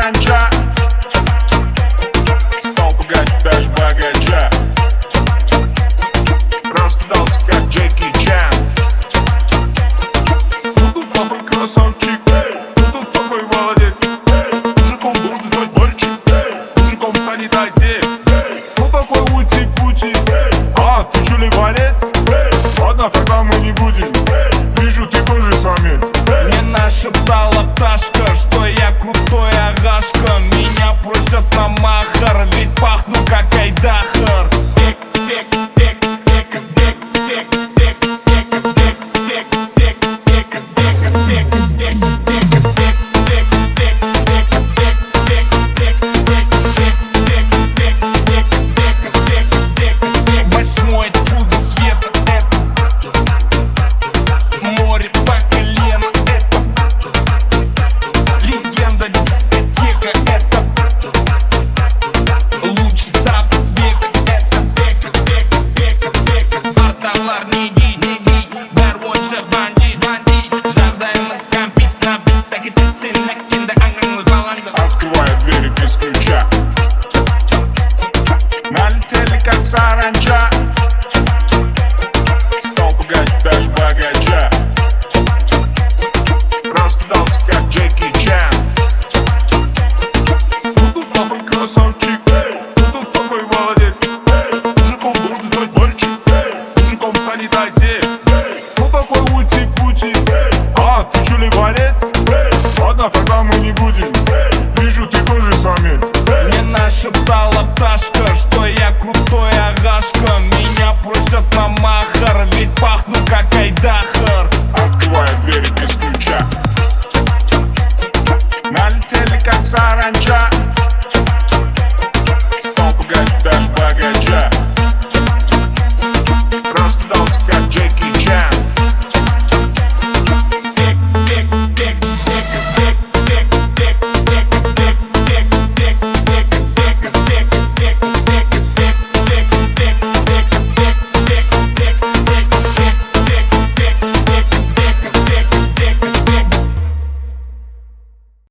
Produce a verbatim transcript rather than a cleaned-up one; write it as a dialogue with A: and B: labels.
A: саранча. Стал пугать даже богача. Раскидался как Джеки Чан. Ну тут такой красавчик, ну тут такой молодец. Мужиком нужно стать мальчик, мужиком станет одет. Ну такой ути-пути, а ты чё ливанец? Ладно, тогда мы не будем, вижу, ты тоже самец.
B: Мне нашептала пташка, что я крутой агашка. Меня просят на махар, ведь пахну как айдахар. Восьмое чудо света — это море по колено, это легенда дискотека, это лучший запад века, это века, века, века, века. Арталар неги, неги, бар бойынша бандит, бандит. Жағдайымыз кәмпит набит, тәкетіп сен әккенді аңғаңыз балаңды.
A: Открываю двери без ключа. Налетели как саранча. Стал пугать даже богача. Раскидался как Джеки Чан. Ну тут такой красавчик, ну тут такой молодец. Мужиком нужно стать мальчик, мужиком станет одет. Ну такой ути-пути, а ты чё ливанец? Ладно, тогда мы не будем, вижу, ты тоже самец.
B: Мне нашептала пташка, что я крутой агашка. Меня просят на махар, ведь пахну как айдахар.
A: Открываю двери без ключа. Налетели как саранча.